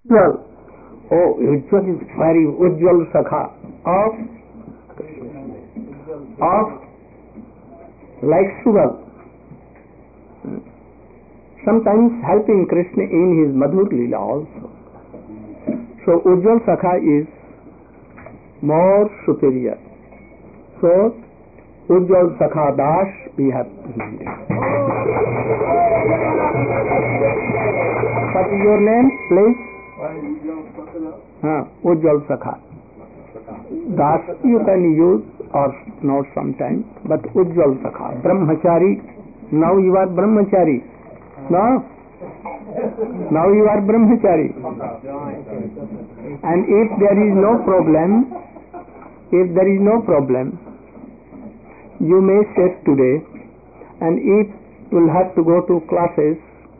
Ujjwal. Oh, Ujjwal is very Ujjwal Sakha of like sugar. Sometimes helping Krishna in his Madhur Leela also. So Ujjwal Sakha is more superior. So Ujjwal Sakha Das we have named. What is your name, please? Ujjwal Sakha. Das you can use or not sometime, but Ujjwal Sakha. Brahmachari. Now you are Brahmachari. No? Now you are Brahmachari. And if there is no problem, you may sit today, and if you will have to go to classes,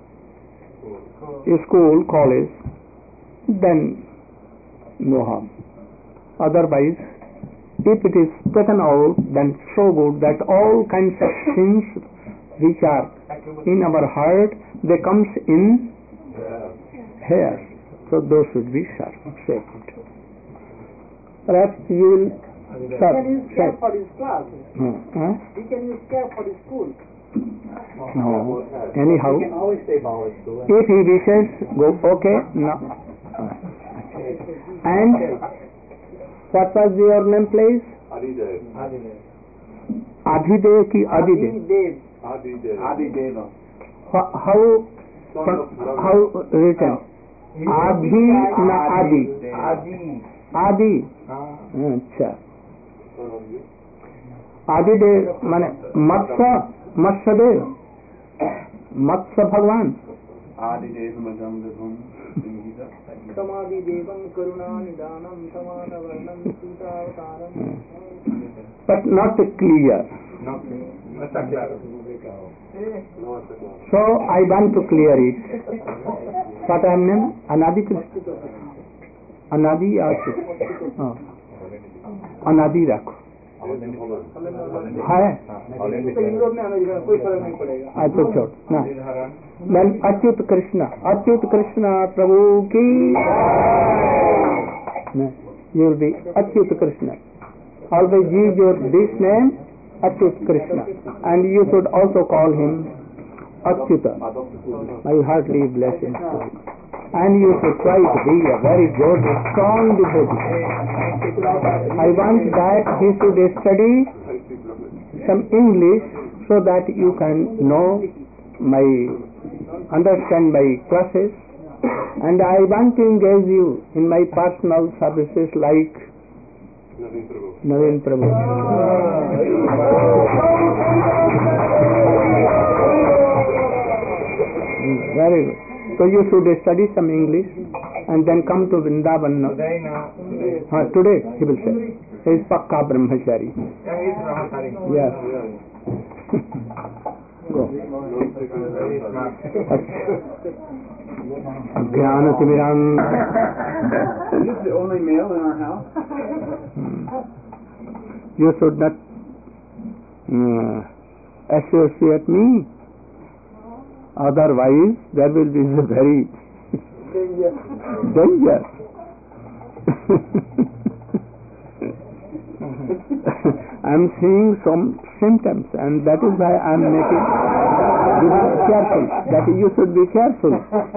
school, college, then no harm. Otherwise, if it is taken out, then so good that all kinds of sins which are in our heart, they comes in here. So those should be saved. Perhaps you will He can use care for his class. He can use care for his school. No. Anyhow, He can always stay by school. if he wishes, go. Okay. No. And what was your name, please? Adidev. Adhidev ki Adidev. Adideva. How written? Adhi na Adi. Adi. अच्छा. आदिदेव माने मत्स्यदेव, मत्स्य भगवान. Adidev madam devam. Samadhidevam karunanidanam samanavarnam sutavataram. But not clear. So I want to clear it. What I am name? Anadi Krishna. Anadi also. अनादि रखो है अच्छा छोड़ ना. Then Achyut Krishna प्रभु की. You will be Achyut Krishna. Always use your this name Achyut Krishna, and you should also call him Achyuta. I heartily bless him. And you should try to be a very good, strong devotee. I want that he should study some English so that you can understand my classes. And I want to engage you in my personal services like Naveen Prabhu. Very good. So you should study some English and then come to Vrindavan. Today he will say. He is Pakka Brahmachari. Yes. Go. Dhyanatimirang. He's the only male in our house. You should not associate me. Otherwise, there will be a very danger. I am seeing some symptoms, and that is why I am making you careful. That you should be careful.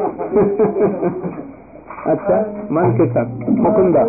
अच्छा, मन के साथ Mukunda.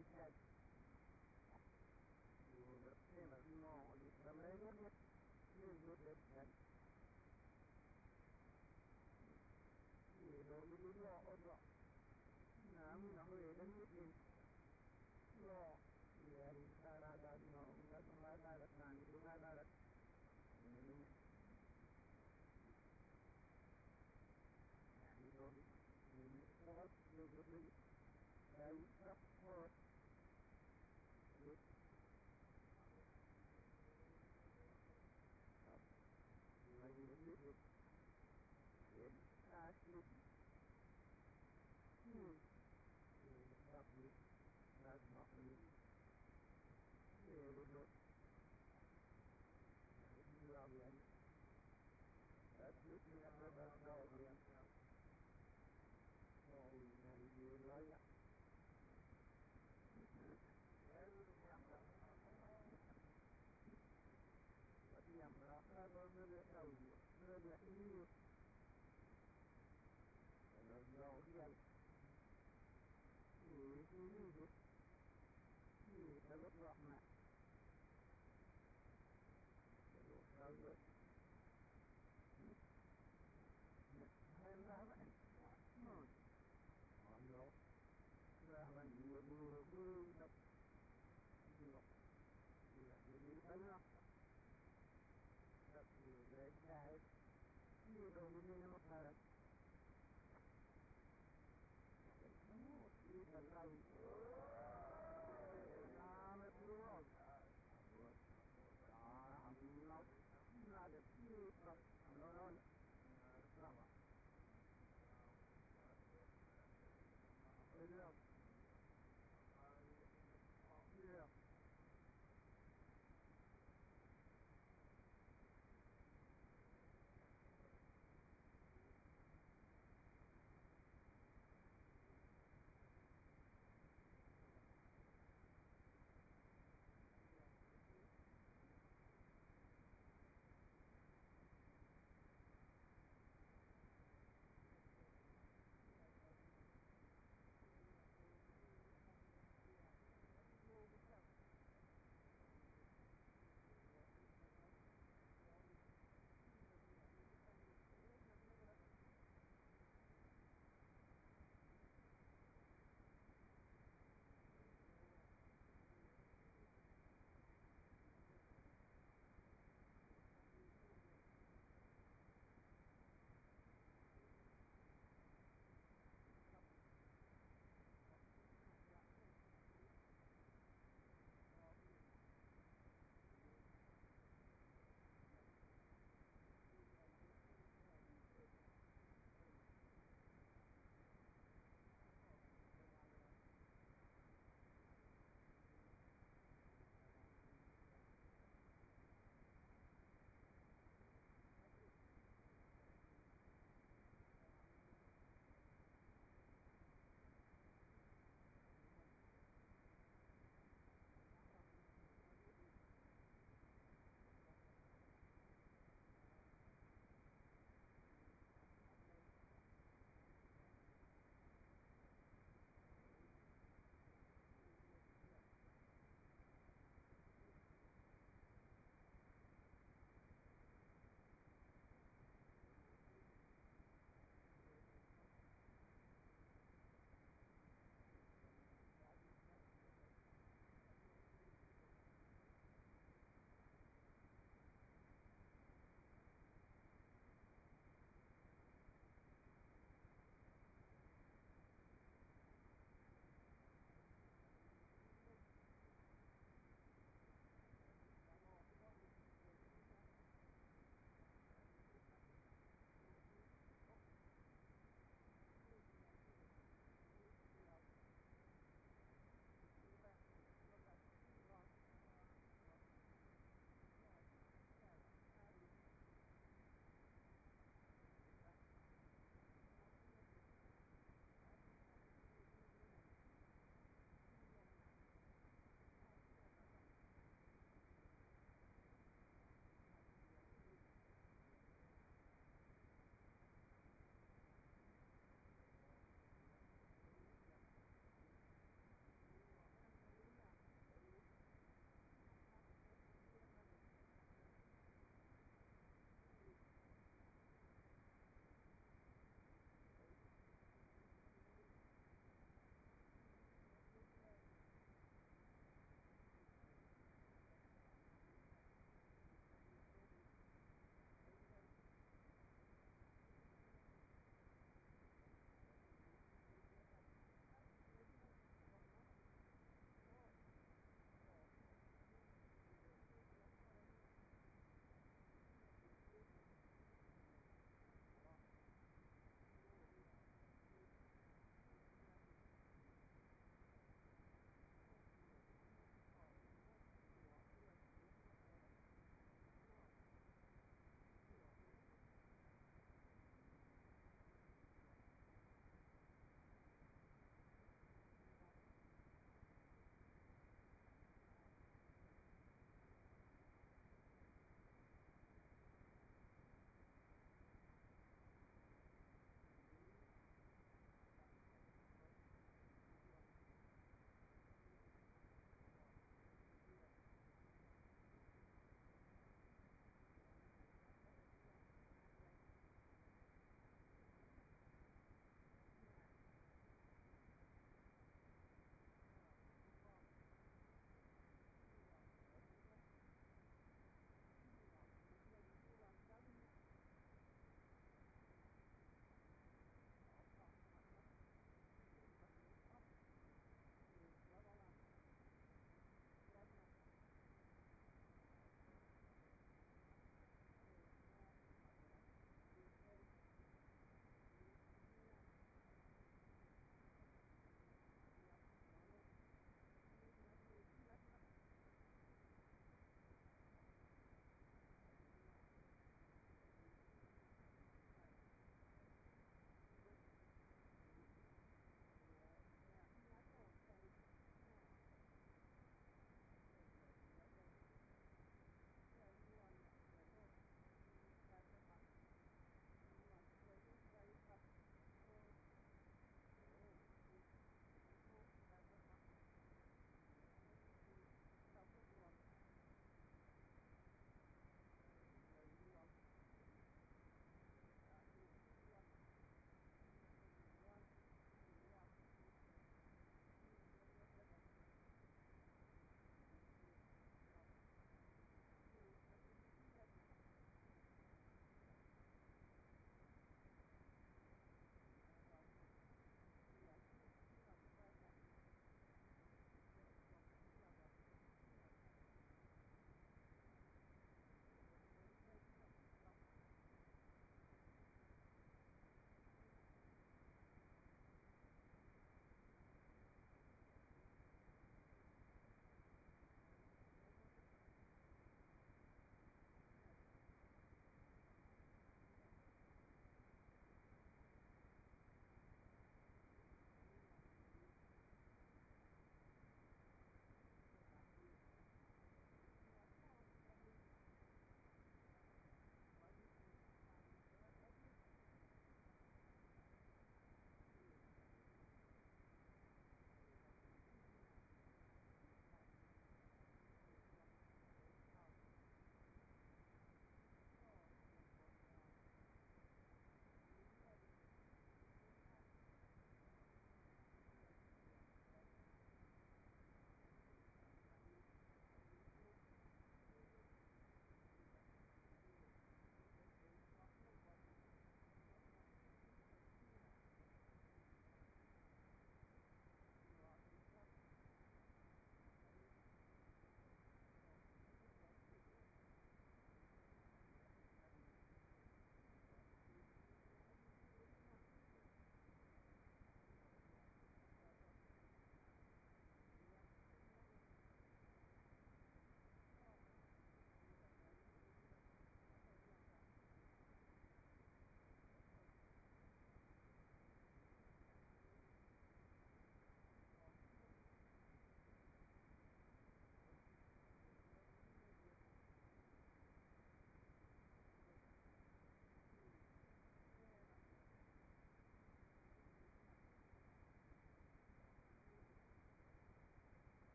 had you the famous small the magnet you would have had you don't really know about now we don't need it yeah yeah that no that's not that time you don't have that you know what you would very support it like it it actually that's not me really good that's it you have that again oh you like that yang berapa berbeda tahu berbeda ini kalau jauh dia ini